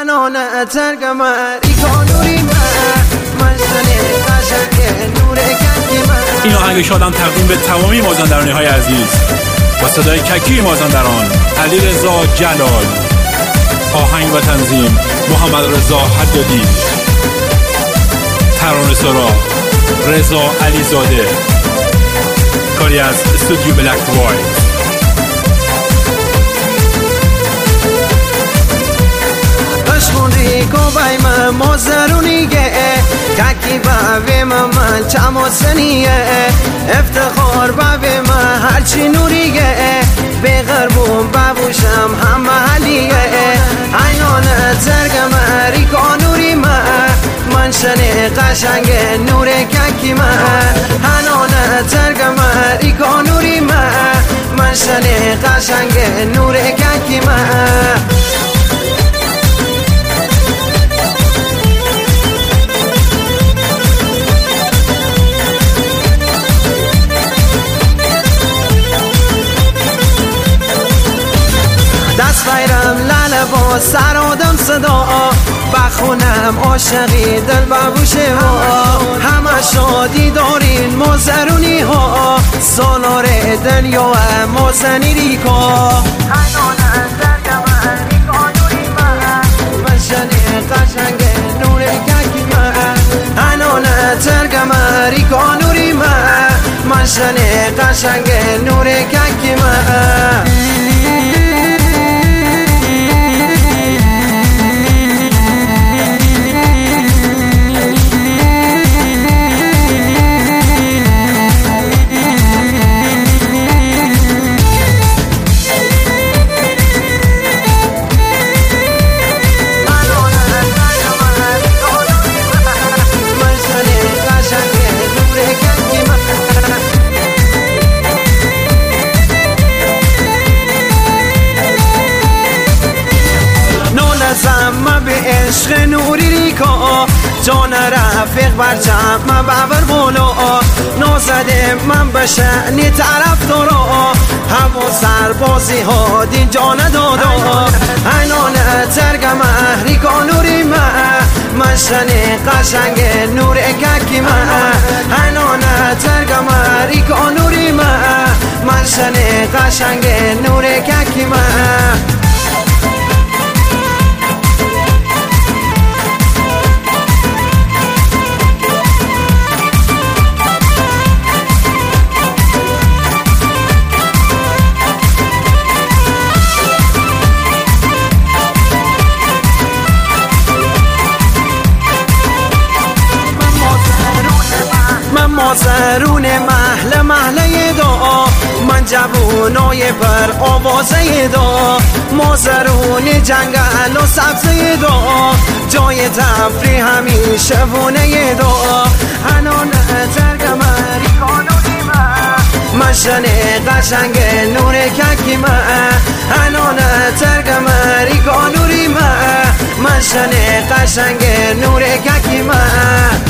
هنانه ترگم ریکانوری من شنه قشنگ نور ککی من. این آهنگ شادم تقدیم به تمامی مازندرانی های عزیز با صدای ککی مازندران، علیرضا جلال. آهنگ و تنظیم محمد رضا حدادی. ترانه سرا رضا علیزاده. کاری از استودیو بلک وایت. خوندی کوبای من مازرونیه ککی باوی من چماسنیه افتخار باوی من هرچی نوریه به غربون بابوشم هم محلیه عینانه ترگم ریکانوری من شنه قشنگ نور ککی من. هنانه ترگم ریکانوری من شنه قشنگ نور ککی من. دست بیرم لاله با سر آدم صدا بخونم عاشقی دل ببوشه ها همه شادی دارین مازرونی ها سالار دنیا مازنی ریکا هنانه درگم ریکانوری من شنه قشنگ نور ککی من. هنانه درگم ریکانوری من شنه قشنگ نور ککی من. من به عشق نوری ریکا جان رفیق برچم من ببر بالا نازده من به شأنی طرف دارا هوا سربازی ها دین جان دادا اینانه ترگم ریکانوری من شنه قشنگ نور ککی من. اینانه ترگم ریکانوری من شنه قشنگ نور ککی من. مازرون محله دعا من جوونای پر آوازه دعا مازرون جنگل و سبزه دعا جای تفریح همیشه وونه دعا هنانه ترگم ریکانوری من شنه قشنگ نور ککی من. هنانه ترگم ریکانوری من شنه قشنگ نور ککی من.